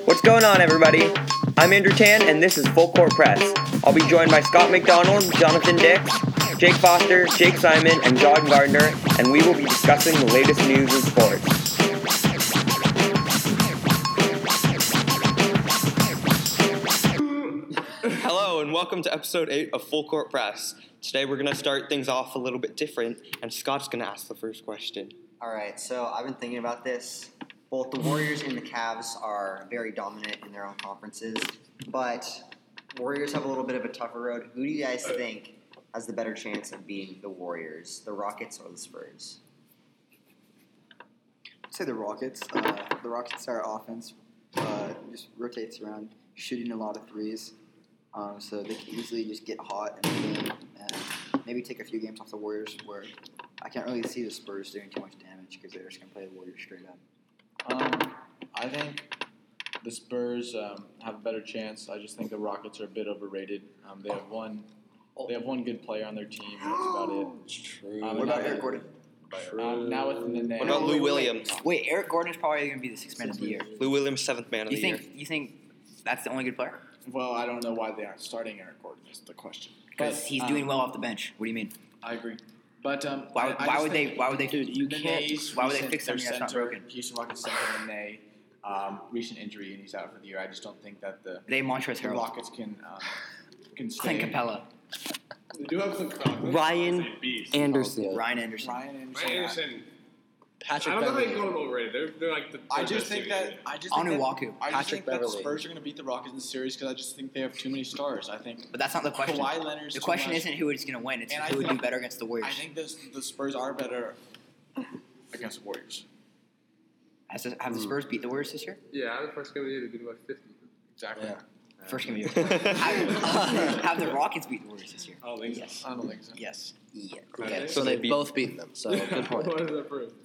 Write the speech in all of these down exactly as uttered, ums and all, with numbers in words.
What's going on, everybody? I'm Andrew Tan, and this is Full Court Press. I'll be joined by Scott McDonald, Jonathan Dix, Jake Foster, Jake Simon, and John Gardner, and we will be discussing the latest news in sports. Hello, and welcome to episode eight of Full Court Press. Today we're going to start things off a little bit different, and Scott's going to ask the first question. All right, so I've been thinking about this. Both the Warriors and the Cavs are very dominant in their own conferences, but Warriors have a little bit of a tougher road. Who do you guys think has the better chance of beating the Warriors, the Rockets or the Spurs? I'd say the Rockets. Uh, the Rockets' our offense uh, just rotates around, shooting a lot of threes, um, so they can easily just get hot in the game and maybe take a few games off the Warriors, where I can't really see the Spurs doing too much damage because they're just going to play the Warriors straight up. Um, I think the Spurs um, have a better chance. I just think the Rockets are a bit overrated. Um, they have one, they have one good player on their team. And that's about it. True. Um, What about now- Eric Gordon? Um, now with the name. What about Lou Williams? Wait, Eric Gordon is probably going to be the sixth man of the year. Lou Williams, seventh man of You the think year. you think that's the only good player? Well, I don't know why they aren't starting Eric Gordon. Is the question. Because But, he's um, doing well off the bench. What do you mean? I agree. But um, Why, I, I why just would they? think Why would they? Dude, you can't. Nene's Why would they recent- fix something their that's not center, broken? Houston Rockets center Nene, um, recent injury and he's out for the year. I just don't think that the, They have Montrezl the Harrell, Rockets can um, can stay. Clint Capella, They do have some confidence. Ryan Beast. Anderson. Ryan Anderson. Ryan Anderson. Ryan Anderson. Patrick I don't know how you Beverly. call them overrated. They're, they're like the. I they're just the think best that team. I just think that, Onuaku. I just Patrick think that the Beverly. Spurs are going to beat the Rockets in the series because I just think they have too many stars. I think But that's not the question. Kawhi Leonard's The too question much. isn't who is going to win. It's And I who would do think- better against the Warriors. I think this, the Spurs are better against the Warriors. Has the, have the Spurs beat the Warriors this year? Yeah, the first game of the year they beat by fifty. Exactly. Yeah. First game of the year. have, have the Rockets beat the Warriors this year? I don't think Yes. I don't think so. Yes. Yeah. Okay, Okay. so They they've beat- both beaten them. So good point. What does that prove?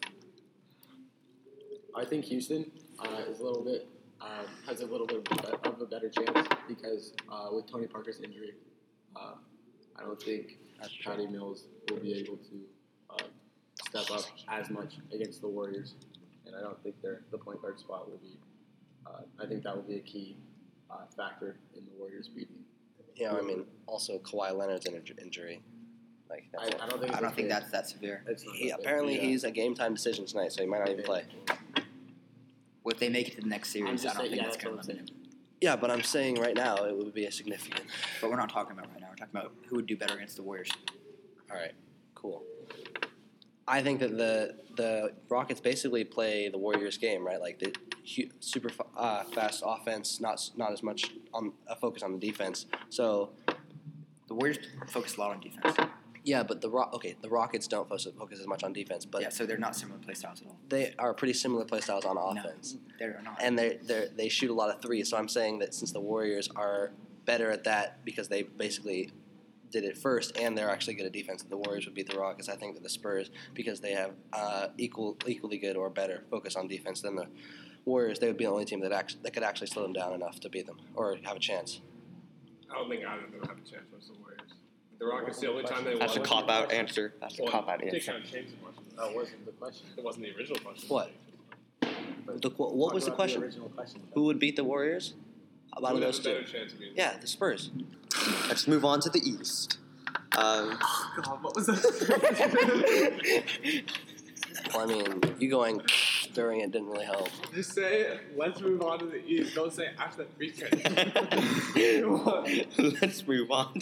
I think Houston uh, is a little bit um, has a little bit of a better chance because uh, with Tony Parker's injury, uh, I don't think Patty Mills will be able to uh, step up as much against the Warriors, and I don't think their the point guard spot will be. Uh, I think that will be a key uh, factor in the Warriors beating. Yeah, I mean, also Kawhi Leonard's inj- injury. Like, I, that's I don't think. I It's don't as think big. that's that severe. It's not he, that big. apparently Yeah. he's a game time decision tonight, so he might not even play. If they make it to the next I'm series, just I don't saying, think yeah, that's that's going what to I'm limit him. Yeah, but I'm saying right now it would be a significant. But we're not talking about right now. We're talking about who would do better against the Warriors. All right, cool. I think that the the Rockets basically play the Warriors game, right? Like the hu- super fa- uh, fast offense, not s- not as much on a focus on the defense. So The Warriors focus a lot on defense. yeah, but the Ro- okay, the Rockets don't focus, focus as much on defense, but yeah, so they're not similar play styles at all. they are pretty similar play styles on offense. No, they're not. And they they they shoot a lot of threes. So I'm saying that since the Warriors are better at that because they basically did it first, and they're actually good at defense, the Warriors would beat the Rockets. I think that the Spurs, because they have uh, equal equally good or better focus on defense than the Warriors, they would be the only team that actually that could actually slow them down enough to beat them or have a chance. I don't think either of them have a chance versus the Warriors. The Rockets, the only time they That's a won. cop-out answer. That's a Well, cop-out they answer. kind of changed the question. That wasn't the question. It wasn't the original question. What? The, qu- what was the Talk about question? original question. Who would beat the Warriors? Out Who of would have those a two? better chance of being? Yeah, the Spurs. Let's move on to the East. Um, God, what was that? Well, I mean, you going during it didn't really help. Just say, let's move on to the East. Don't say after that weekend. Let's move on.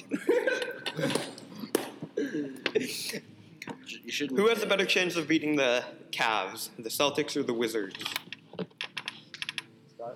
You shouldn't. Who has the better chance of beating the Cavs, the Celtics or the Wizards? Scott?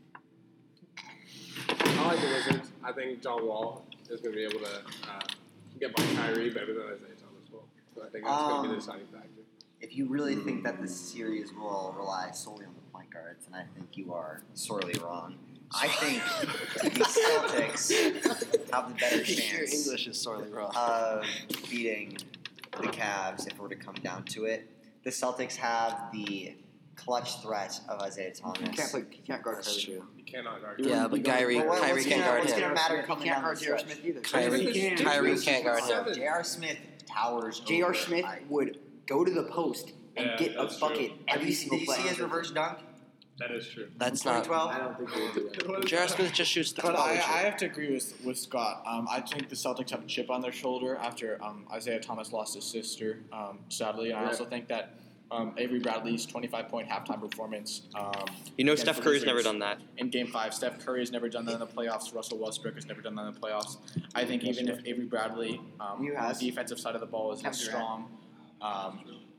I like the Wizards. I think John Wall is going to be able to uh, get by Kyrie better than Isaiah Thomas will. So I think that's going to be the Um, deciding factor. If you really think that this series will rely solely on the point guards, then I think you are sorely wrong. I think the Celtics have the better Your chance English is sorely wrong. of beating the Cavs if it were to come down to it. The Celtics have the clutch threat of Isaiah Thomas. He can't play. He can't guard That's Kyrie. true. You cannot guard. Yeah, but Kyrie, Well, what- Kyrie what's can't gonna- guard what's him. gonna matter He coming can't down guard the J R. stretch? Smith either. Kyrie, He can. Kyrie can't guard him. J R. Smith towers J R. over Smith I- would go to the post and Yeah, get a that's true. bucket Have every you, single did you play. see his reverse dunk? That is true. That's not. I don't think they would do that. J R. Smith just shoots the But I, I ball. have to agree with, with Scott. Um, I think the Celtics have a chip on their shoulder after um, Isaiah Thomas lost his sister, um, sadly. And I Yeah. also think that um, Avery Bradley's twenty-five point halftime performance. Um, You know, against Steph the Curry's never Wizards done that. in Game Five. Steph Curry has never done that in the playoffs. Russell Westbrook has never done that in the playoffs. I think even if Avery Bradley um, You on has. the defensive side of the ball is Kevin as Durant. strong, um,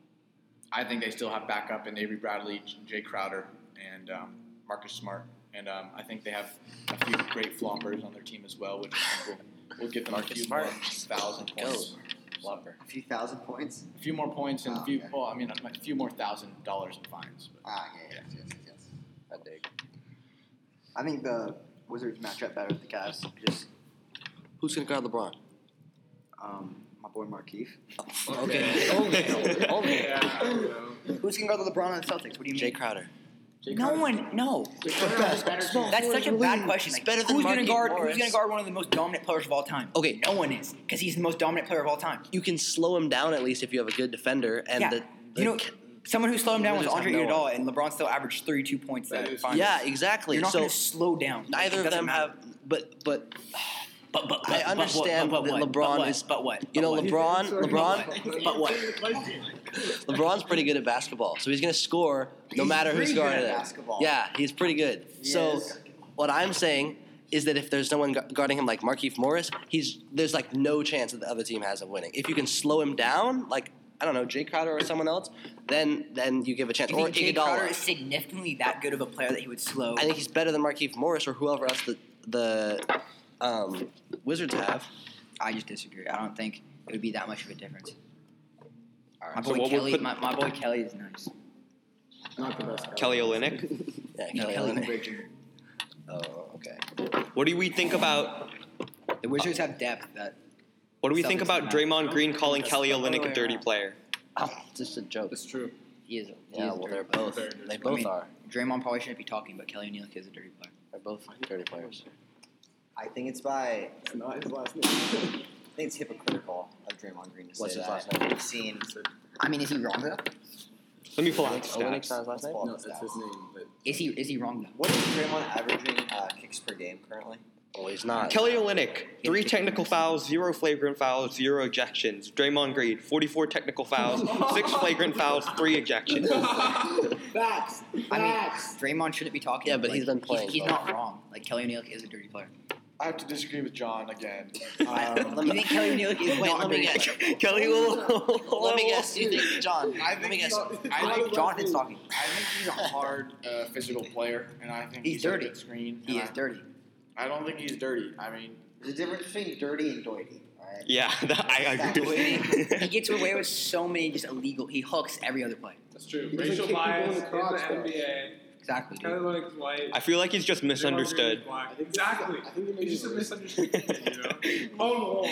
I think they still have backup in Avery Bradley, Jay Crowder, and um, Marcus Smart. And um, I think they have a few great floppers on their team as well, which I think will, will give them Marcus a few Smart. more thousand points. Flopper. A few thousand points. A few more points and a Oh, few, okay. well, I mean, a few more thousand dollars in fines. But. Ah, yeah, yes, yes, yes. I dig. I think the Wizards match up better with the Cavs. Just Who's gonna guard LeBron? um, my boy Markeith. Okay. Only. Only. Yeah, you know. Who's gonna guard the LeBron on the Celtics? What do you Jay mean? Crowder. No one, no. That's such a bad question. He's Like, better than who's gonna Markieff guard? Morris. Who's gonna guard one of the most dominant players of all time? Okay. no one is, because he's the most dominant player of all time. You can slow him down at least if you have a good defender. And yeah, the, the you know, someone who slowed him down was Wizards have Andre no Iguodala, and LeBron still averaged thirty-two points That that is finals. yeah, exactly. You're not so gonna slow down. neither It of doesn't them matter. have. But but But but, but I understand but, but, but, that what? LeBron but what? is- But what? you know But LeBron what? LeBron But what? LeBron's pretty good at basketball, so he's gonna score no He's matter who's pretty good guarding at him. basketball. Yeah, he's pretty good. So Yes. what I'm saying is that if there's no one gu- guarding him like Markieff Morris, he's there's like no chance that the other team has of winning. If you can slow him down, like I don't know, Jay Crowder or someone else, then then you give a chance. You Or think Jay Crowder Iguodala. is significantly that good of a player that he would slow? I think he's better than Markieff Morris or whoever else the the um, Wizards have. I just disagree. I don't think it would be that much of a difference. My So boy what would Kelly, put- my, my boy Kelly is nice. Not the best. Kelly Olynyk. Yeah, No, Kelly Kelly Olynyk. Oubre Junior Oh, okay. What do we think about? The Wizards have depth that What do we think Celtics about don't have. Draymond Green calling Kelly Other Olynyk way a dirty around. player? Oh, just a joke. That's true. he is. He Yeah, is well, dirty. they're both. Very dirty. They I both mean, are. Draymond probably shouldn't be talking, but Kelly Olynyk is a dirty player. They're both dirty players. I think it's by. It's not his last name. I think it's hypocritical of Draymond Green to What's say his that. last name? We've seen. I mean, is he wrong though? Let me pull out Olynyk's the not stats. his last name? Let's No, pull that's up his the stats. name. But Is he is he wrong though? What is Draymond averaging uh, kicks per game currently? Well, he's not. Kelly Olynyk, three technical fouls, zero flagrant fouls, zero ejections. Draymond Green, forty-four technical fouls, six flagrant fouls, three ejections. facts. I mean, Draymond shouldn't be talking. Yeah, but like, he's been playing, He's, he's though. not wrong. Like Kelly Olynyk is a dirty player. I have to disagree with John again. I- Um, let You me- think Kelly Olynyk is Wait, not let a me dirty guess. player? Kelly will. Let me guess. You think John? I Let me think guess. he's, I think, Jonathan's talking. I think he's a hard uh, physical player, and I think He's he's, a dirty. good screen. He and is dirty. I, I don't think he's dirty. I mean, There's a difference between dirty and doity. Alright. Yeah, that, I That's agree. He gets away with so many just illegal. He hooks every other play. That's true. He doesn't Racial kick people in bias the in crotch, the though. N B A. Exactly, Kelly dude. Olynyk's white. I feel like he's just Draymond Green misunderstood. is black. I think Exactly. I think it He's just a makes it worse. misunderstanding, you know? Oh,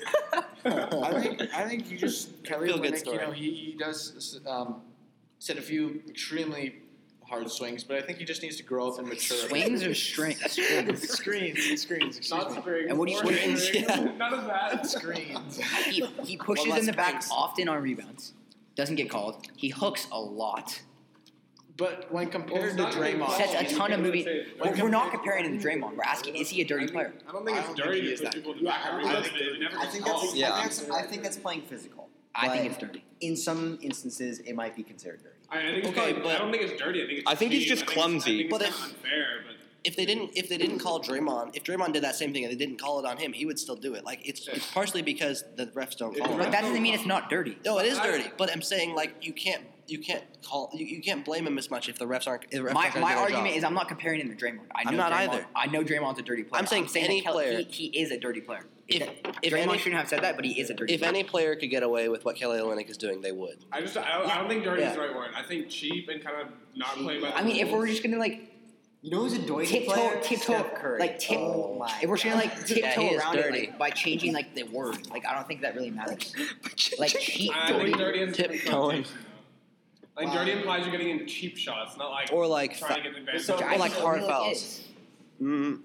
I think I think you just Kelly Feel good Olynyk. story. You know, he, he does um, set a few extremely hard swings, but I think he just needs to grow up and mature. a bit. Swings or string? Strings. screens, screens. Excuse not me. spring. And what do you- or what do you- spring. yeah. None of that. Screens. He, he pushes What in the back springs? often on rebounds. Doesn't get called. He hooks a lot. But when Well, compared it's to not gonna be Draymond, called. Sets a You ton of can't moving. say- We're, we're not comparing him to Draymond. We're asking, is he a dirty I think- player? I don't think I it's don't think dirty he to is push that people to good. back I- at I rebounds. think- It never I gets think called. that's. Yeah. I, think that's I think that's playing physical. I think But it's dirty. In some instances, it might be considered dirty. I, I think it's Okay, probably, but- I don't think it's dirty. I think it's I think he's cheap. just I think clumsy. It's, I think But it's if- kind of unfair, but If they didn't, if they didn't call Draymond, if Draymond did that same thing and they didn't call it on him, he would still do it. Like it's it's partially because the refs don't call But it. that doesn't mean it's not dirty. No, it is dirty. But I'm saying like you can't you can't call you, you can't blame him as much if the refs aren't. If the refs My, aren't gonna my do their argument job. is I'm not comparing him to Draymond. I know I'm not Draymond, either. I know Draymond's a dirty player. I'm saying any that Kel- player- He, he is a dirty player. if if Draymond any, shouldn't have said that, but he is a dirty if player. any player could get away with what Kelly Olynyk is doing, they would. I just I don't, I don't think dirty Yeah. is the right word. I think cheap and kind of not playing by the I mean, if rules. we're just gonna like You know who's a doity tiptoe, player? tiptoe, Steph Curry. like tip, Oh my if we're just gonna like God. tiptoe Yeah, he is around it dirty. like, by changing like the word, like I don't think that really matters. Like cheap, I think dirty. dirty is a different Tiptoeing. connotation, though. Like dirty implies you're getting into cheap shots, not like Or like trying to fa- get an advantage. So- I or like think hard Olynyk fouls. is. Mm,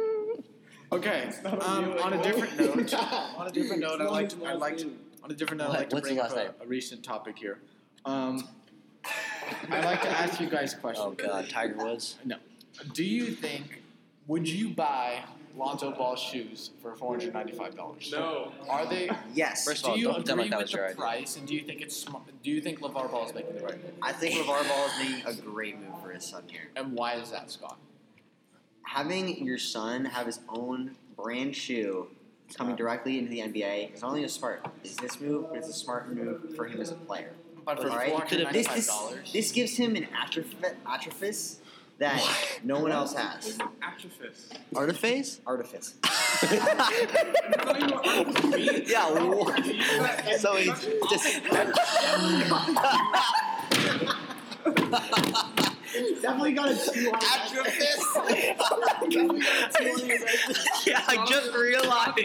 okay. not a Um, deal on a anymore. different note, on a different note, I'd like to, It's I'd like to, not on a different note, What- I'd like to what's bring his up last a, name? a recent topic here. Um, I'd like to ask you guys a question. Oh God, Tiger Woods. No. Do you think, would you buy Lonzo Ball's shoes for four hundred ninety-five dollars? No. Are they? Yes. First of Do all, you don't pretend agree like that with was your the idea. price, and do you think it's smart? Do you think LeVar Ball is making the right move? I think LeVar Ball is making a great move for his son here. And why is that, Scott? Having your son have his own brand shoe coming directly into the N B A is not only a smart business move, but it's a smart move for him as a player. But for All right? four hundred This, ninety-five this, dollars, this gives him an atroph- atrophice that no one else has. Atrophis. Artiface? Artifice. Yeah. What? So he's just. Definitely got a two on Yeah, I just realized.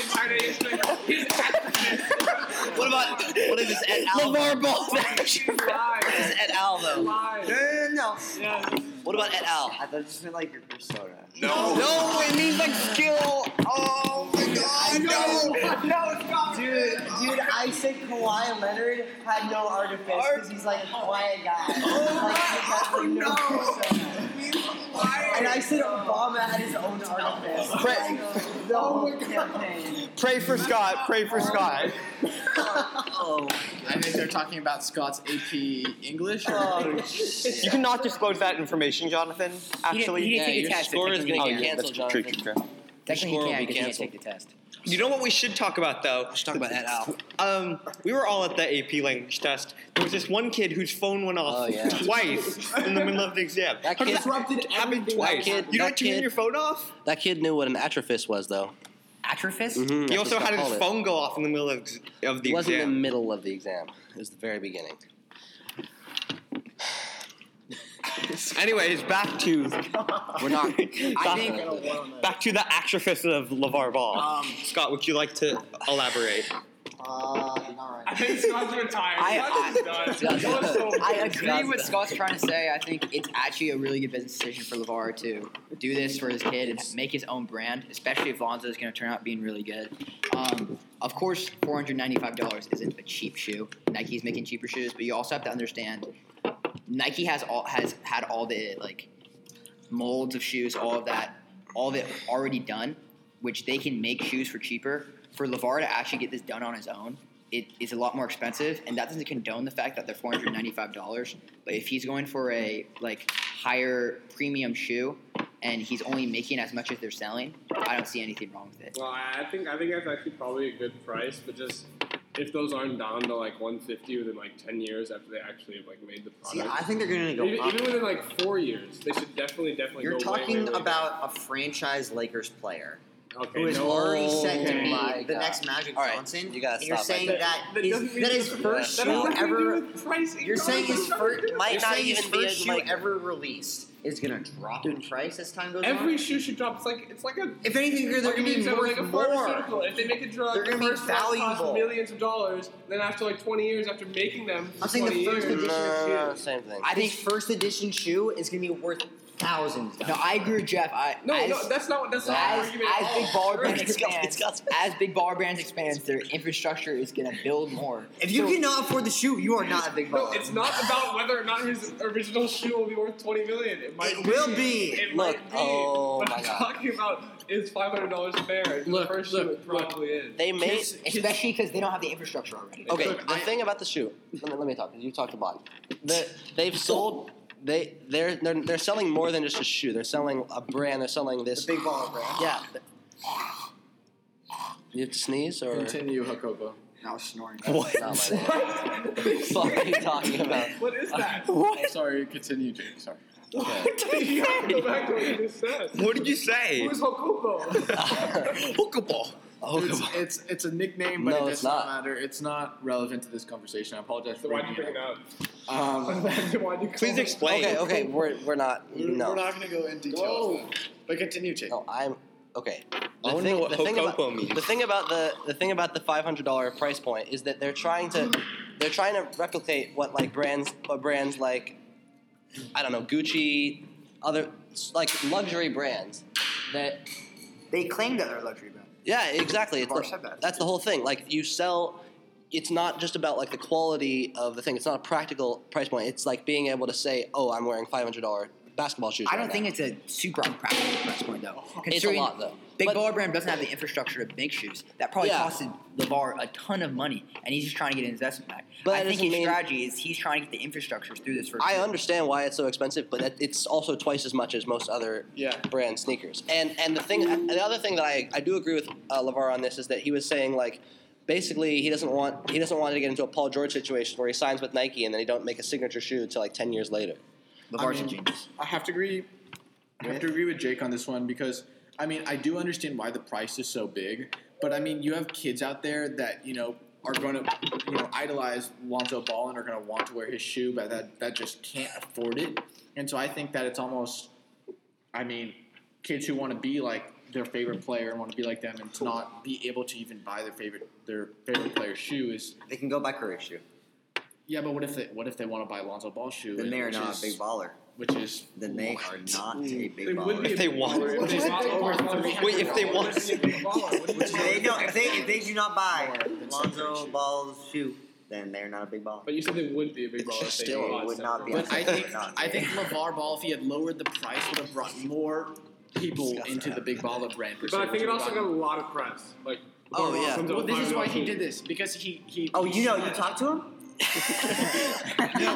What about what is this et al? LeVar Ball's This is et al though. No, no, no. What about et al? I thought it just meant like your persona. No, no, it means like skill. Oh my God, no, no, stop. Dude, dude, I said Kawhi Leonard had no artifice because he's like a quiet guy. Oh, like, no. And I said Obama had his own artifice. Pray, The whole campaign. pray for Scott. Pray for Scott. Oh. I think they're talking about Scott's A P English. Or Oh, You cannot disclose that information, Jonathan. Actually, he didn't Yeah, take a your test, score is technically gonna he get can't. canceled, true, Jonathan. true, true. Technically, score he will can't be because he didn't canceled. take the test. You know what we should talk about though? Let's talk about et al. Um, we were all at the A P language test. There was this one kid whose phone went off Oh, yeah. twice in the middle of the exam. That How does kid- that happen twice. kid- you know that what you mean kid- your phone off? That kid knew what an atrophice was, though. Atrophis? Mm-hmm, He also had his phone go off in the middle of, of the It wasn't in the exam. middle of the exam. It was the very beginning. Anyways, back to We're not. back, think- back to the atrophies of LeVar Ball. Um, Scott, would you like to elaborate? Uh, all I right. think Scott's retired. I- Scott's done. Scott's so I good. agree with Scott's trying to say. I think it's actually a really good business decision for LeVar to do this for his kid and make his own brand, especially if Lonzo is going to turn out being really good. Um, of course, four hundred ninety-five dollars isn't a cheap shoe. Nike's making cheaper shoes, but you also have to understand Nike has all has had all the like molds of shoes, all of that, all of it already done, which they can make shoes for cheaper. For LeVar to actually get this done on his own, it is a lot more expensive, and that doesn't condone the fact that they're four hundred ninety-five dollars. But if he's going for a like higher premium shoe, and he's only making as much as they're selling, I don't see anything wrong with it. Well, I I think I think that's actually probably a good price, but just if those aren't down to like one fifty within like ten years after they actually have like made the See, product, I think they're going to go even, up. even within like four years, they should definitely definitely. You're go way, talking way, way about a franchise Lakers player down. okay, who is no, already set to okay. be my the God. next Magic All right, Johnson. you gotta and you're stop saying right that That his, doesn't mean that his it's- first that shoe has nothing to do ever. with pricing. You're saying his first Might you're not saying his even be first as shoe like- ever released is gonna drop in price as time goes Every on. shoe should drop. It's like it's like a. If anything, they're, they're like gonna be example, worth like a more. pharmaceutical. If they make a drug, They're the gonna be first drug costs valuable. millions of dollars. Then after like twenty years, after making them, for I'm saying the twenty first years, edition of No, shoes. same thing. I His think first edition shoe is gonna be worth thousands. no, I agree with Jeff. I No, as, no, that's not that's not the as, argument. as at big all. baller brands It's got- it's expands, got- as big baller brands expands, their infrastructure is gonna build more. If you So- cannot afford the shoe, you are not a big No, baller. it's not about whether or not his original shoe will be worth twenty million. It might It be. will be. It Look, might be. oh but my I'm God. talking about is five hundred dollars fair. Look, the first look, shoe it look. probably is. They made. Kids- especially because they don't have the infrastructure already. Okay, Look, the I- thing about the shoe. Let me, let me talk. You talked about it. The, they've sold. They they're, they're they're selling more than just a shoe. They're selling a brand. They're selling this. The big baller brand. Yeah. You have to sneeze or? Continue, Hakobo. I was snoring. What? Not my name. What are you talking about? What is that? I'm sorry, continue, Jake. Sorry. Okay. You have to go back to what you just said. What did you say? Who's Hokubo? Hookable. Oh, It's, come on. it's it's a nickname, but No, it does it's not. not. matter. It's not relevant to this conversation. I apologize So for why'd you bringing bring it it up. up? Um, Why'd you call Please it- explain. Okay, okay, we're we're not. we're, No, we're not going to go in detail. Whoa. But continue, Jake. no, I'm okay. I The wanna thing, know what the thing about Hokopo means. the thing about the the thing about the five hundred dollar price point is that they're trying to they're trying to replicate what like brands what brands like I don't know Gucci, other like luxury brands that They claim that they're luxury brand. yeah exactly it's Bar the, said that. that's the whole thing like you sell it's not just about like the quality of the thing. It's not a practical price point. It's like being able to say, "Oh, I'm wearing five hundred dollars basketball shoes." I right don't now. think it's a super unpractical price point though. It's a Considering lot though. Big But- Baller Brand doesn't have the infrastructure to make shoes. That probably Yeah. costed LeVar a ton of money, and he's just trying to get an investment back. But I that think doesn't his mean- strategy is he's trying to get the infrastructure through this first I season. understand why it's so expensive, but it- it's also twice as much as most other Yeah. brand sneakers. And and the thing, and the other thing that I, I do agree with uh, LeVar on this is that he was saying like, basically he doesn't want he doesn't want to get into a Paul George situation where he signs with Nike and then he don't make a signature shoe until like ten years later. LeVar's I a mean, genius. I have to agree. I have to agree with Jake on this one because I mean I do understand why the price is so big, but I mean you have kids out there that you know are going to you know idolize Lonzo Ball and are going to want to wear his shoe, but that that just can't afford it. And so I think that it's almost, I mean, kids who want to be like their favorite player and want to be like them and to not be able to even buy their favorite their favorite player's shoe is They can go buy Curry's shoe. yeah. But what if they what if they want to buy Lonzo Ball's shoe? Then they are which not is- a big baller. Which is Then they are not a big They would baller. be If a they big want- baller if they bought over three hundred Wait, if they dollars. want- They would be a big baller. What do you If they mean? don't, if they if they do not buy More than Lonzo separate Ball's shoe, then they're not a big baller. But you said they would be a big It's baller. just if they still bought would not be. separate. But I think Not I big. think LeVar Ball, if he had lowered the price, would have brought more people into the big baller brand. Per se, But I think which it would also have got a gotten- lot of press. Like, Oh, LeBron yeah. comes out Well, with this is why five he million. did this because he he. Oh, he you know, saw you it. talked to him? No,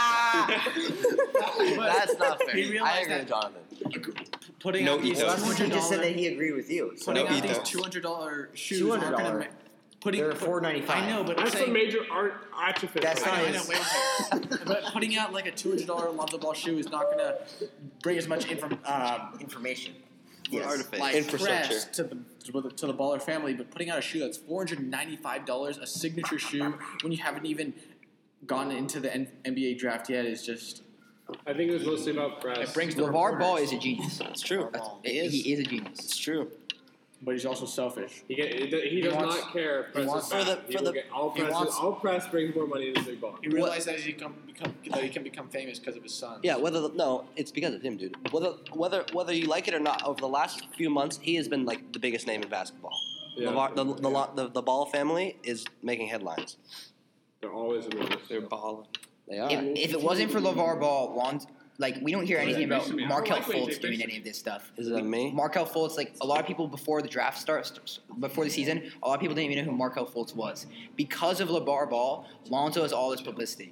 I But That's not fair. he I realized agree that with Jonathan. putting No out these ethos. Well, that's two what he hundred just said that dollars he agreed with you. So putting No out these ethos. two hundred dollar shoes two aren't hundred going to dollars. putting They're four ninety five. I know, but I'm That's saying a major art atrophy. That's I know, I know, Nice. wait a second. But putting out like a two hundred dollar Lonzo Ball shoe is not going to bring as much inform, um, Information. Yes. Yes. like Infrastructure. press to the to the, to the baller family, but putting out a shoe that's four hundred ninety-five dollars, a signature shoe, when you haven't even gone into the N- NBA draft yet, is just I think it was mostly about press. it brings the LeVar Ball reporters. is a genius. It's true. He is. He is a genius. It's true. But he's also selfish. He, get, he, does- he He does wants- not care if press wants- is for bad. the- He for will the- get, all he press. wants- all press brings more money than big baller. He realized that he come become that he can become famous because of his son. Yeah, whether the, no, it's because of him, dude. Whether whether whether you like it or not, over the last few months, he has been like the biggest name in basketball. Yeah. LeVar, the, the, lo- the the Ball family is making headlines. They're always in the They're balling. They are. If, if it wasn't for LeVar Ball, Lonzo, like we don't hear anything Yeah, about picture me. I Markel like when you Fultz take doing pictures. any of this stuff. Is it on me? Markel Fultz, like a lot of people before the draft starts, before the season, a lot of people didn't even know who Markel Fultz was. Because of LeVar Ball, Lonzo has all this publicity.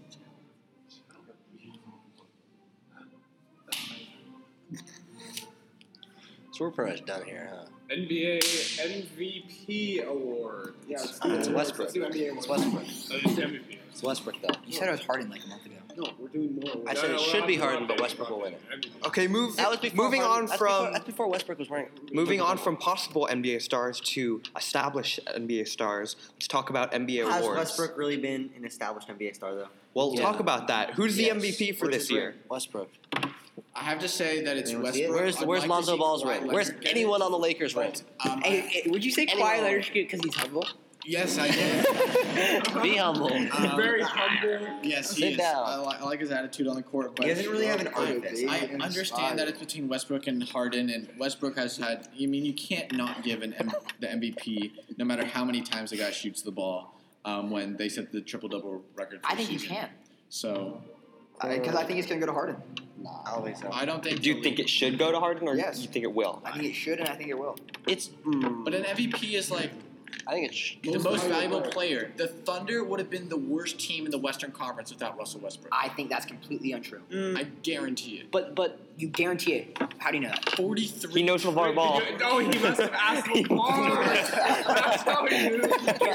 So we're pretty much done here, huh? N B A M V P award. Yeah, It's, it's Westbrook. Let's do N B A It's awards. Westbrook. Oh, it's M V P. It's Westbrook, though. You said it was Harden like a month ago. No, we're doing more. I No, said no, it we'll should have be to Harden, drop but it. Westbrook will win it. M V P. Okay, move. That was before moving Harden- on that's from before, that's before Westbrook was wearing. moving on from possible N B A stars to established N B A stars. Let's talk about N B A Has awards. Westbrook really been an established N B A star though? Well, Yeah. talk about that. Who's the Yes. M V P for Where's this his year? ring? Westbrook. I have to say that it's Anyone see it? Westbrook. Where's I'd Where's like to Lonzo see Ball's Kawhi ring? Leonard Where's get it, anyone on the Lakers ring? but, um, Hey, hey, would you say Anyone. Kawhi Leonard should get because he's humble? yes, I did. Be humble. Um, Very humble. Yes, he Sit is. down. I, li- I like his attitude on the court, but He doesn't really have an I, artifice. I Inspired. understand that it's between Westbrook and Harden, and Westbrook has had. I mean, you can't not give an M- the M V P no matter how many times the guy shoots the ball. Um, when they set the triple double record. For I the think you season. can. So Because I think it's going to go to Harden. I don't think so. I don't think. Do you think it should go to Harden, or Yes. you think it will? I think it should, and I think it will. It's. Mm, But an M V P is like I think it's. the Most most valuable valuable player. The Thunder would have been the worst team in the Western Conference without Russell Westbrook. I think that's completely untrue. I guarantee it. But but You guarantee it. How do you know that? Forty-three. He knows LeVar Ball. No, he must have asked LeVar. That's how he knew.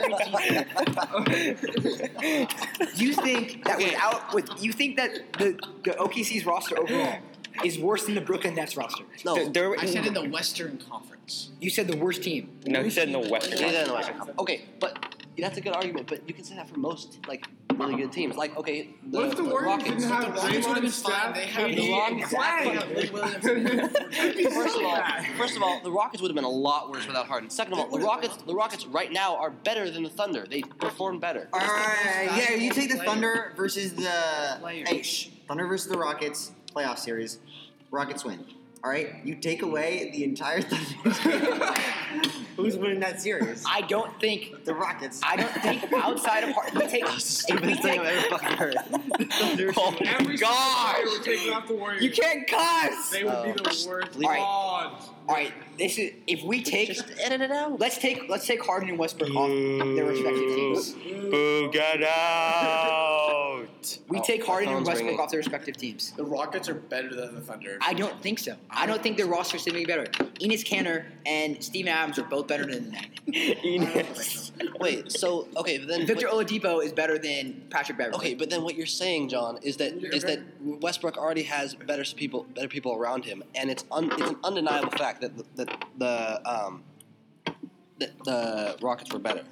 You think that without with you think that the the O K C's roster overall is worse than the Brooklyn Nets roster? no. Th- there- I said in the Western Conference. You said the worst team. no, he said in the Western. He did in the Western Conference. Okay, but that's a good argument. But you can say that for most like really good teams. Like okay, the, What if the Warriors Rockets. didn't have The Rockets would have Draymond, been fine. Steph, They have K the D, and Rockets. Clay? Lou Williams. First of all, first of all, the Rockets would have been a lot worse without Harden. Second of all, the Rockets, the Rockets right now are better than the Thunder. They perform better. All right, yeah, you take the Thunder versus the Players. hey, shh, Thunder versus the Rockets playoff series. Rockets win. All right, you take away the entire Thunder. Who's winning that series? I don't think. The Rockets. I don't think outside of Harden. We take. If we Stupidest thing take I've ever fucking heard. Oh my Every gosh! single player would take off the Warriors. you can't cuss. They would Oh. be the worst Leave it. odds. All right, this is if we take. Just edit it out. Let's take let's take Harden and Westbrook off their respective teams. Boo, get out! We Oh, take my Harden and phone's Westbrook ringing. off their respective teams. The Rockets are better than the Thunder. I don't think so. I don't think their roster is significantly better. Enes Kanter and Steven Adams are both better than them. Enes. Wait, so okay, but then Victor what- Oladipo is better than Patrick Beverley. okay, but then what you're saying, John, is that is that Westbrook already has better people better people around him, and it's un, it's an undeniable fact that the, that the um that the Rockets were better.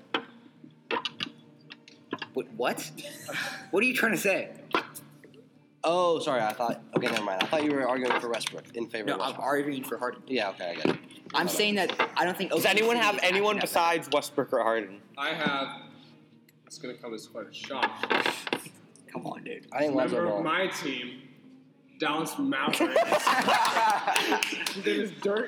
What? What? What are you trying to say? Oh, sorry, I thought. Okay, never mind. I thought you were arguing for Westbrook in favor No, of I'm Westbrook. arguing for Harden. Yeah, okay, I get it. I'm saying that I don't think. Does O K C anyone have is anyone that besides Westbrook or Harden? I have. It's gonna come as quite a shock. bad. Come on, dude. I think Lonzo Remember Ball. my team, Dallas Mavericks. His name is Dirk.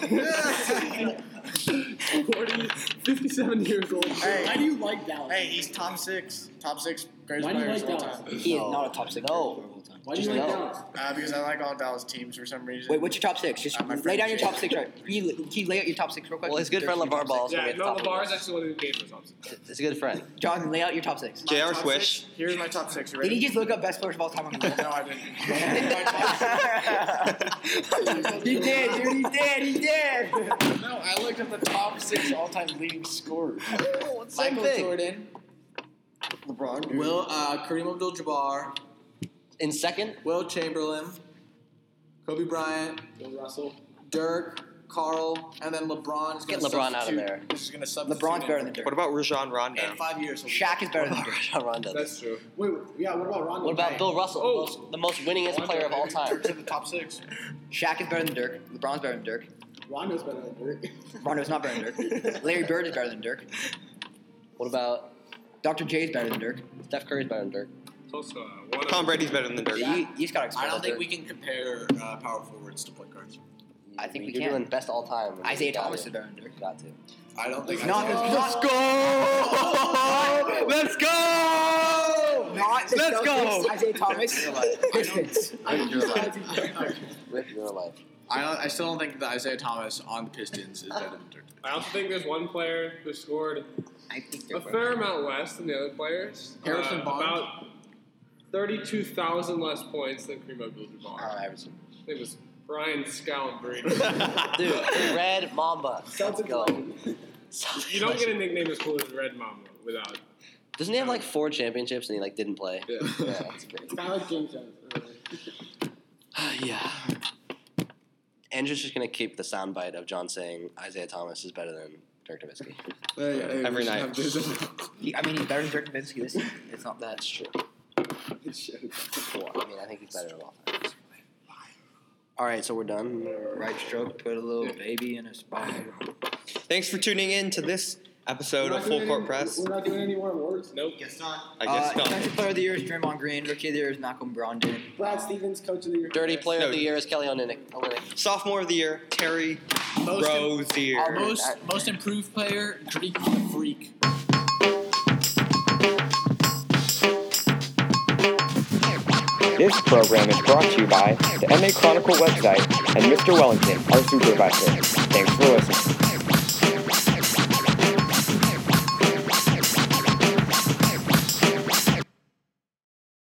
forty, fifty-seven years old. Hey. Why do you like Dallas? Hey, he's top six. Top six greatest Why do you players like of all Dallas? time. He is No. not a top six. No. player of all time. Why do you Just like no. Dallas? Uh, because I like all Dallas teams for some reason. Wait, what's your top six? Just Uh, my lay friend down your Jay. top six. Right? Can you, can you lay out your top six real quick? Well, his good friend LeVar Ball is gonna Yeah, be at the no, top of the LeVar is list. actually one of the games or something. It's a good friend. Jonathan, lay out your top six. J R Top Swish. six? Here's my top six. You Did ready? he just look up best players of all time on Google? No, I didn't. He did, dude. He did. He did. No, I looked at the top six all-time league scorers. Same Michael thing. Jordan, LeBron. Will uh, Kareem Abdul-Jabbar, In second, Will Chamberlain, Kobe Bryant, Bill Russell. Dirk, Carl, and then LeBron. is Get gonna LeBron out of substitute- there. This is going to substitute. LeBron's better in- than Dirk. What about Rajon Rondo? In five years. he'll be- Shaq is better than Dirk. Rajon Rondo. That's true. Wait, yeah, what about Rondo? What about Bill Russell, the Oh. most, the most winningest Rondo, player of all baby. time? Dirk's in the top six. Shaq is better than Dirk. LeBron's better than Dirk. Rondo's better than Dirk. Rondo's not better than Dirk. Larry Bird is better than Dirk. What about Doctor J is better than Dirk. Steph Curry's better than Dirk? It's also uh, one of Tom Brady's better than Dirk. You, you just gotta I explain don't that think Dirk. we can compare uh, power forwards to point guards. I think we You're can. doing best all time. Isaiah Got Thomas it. is better than Dirk. Got to. I don't think. Not, Isaiah- let's go! Let's go! Not the Let's go! Celtics, Isaiah Thomas. Pistons. Rip your life. Rip your life. I don't. I still don't think that Isaiah Thomas on the Pistons is better than Dirk. I also think there's one player who scored I think a Dirk. fair amount less than the other players. Harrison uh, Barnes? About thirty-two thousand less points than Kareem Abdul-Jabbar. Oh, Iverson. It was Brian Scalabrine. Dude, Red Mamba. Let's go. You don't get a nickname as cool as Red Mamba without. Doesn't he have like four championships and he like didn't play? Yeah. Yeah, that's great. It's kind of like James Jones. yeah. Andrew's just gonna keep the soundbite of John saying Isaiah Thomas is better than Dirk Nowitzki. Every night. He, I mean, he's better than Dirk Nowitzki. This year. It's not that. That's true. Four. I mean, I think he's better than all time. All right, so we're done. Right stroke, put a little baby in a spot. Thanks for tuning in to this episode of Full Court Press. We're not doing any more awards. Nope. Guess not. I guess uh, not. Defensive Player of the Year is Draymond Green. Rookie of the Year is Malcolm Brogdon. Brad Stevens, Coach of the Year. Dirty player No. of the year is Kelly Olynyk. Olynyk. Sophomore of the year, Terry Most, Rozier. most, most improved player, Greek the Freak. This program is brought to you by the M A Chronicle website and Mister Wellington, our supervisor. Thanks for listening.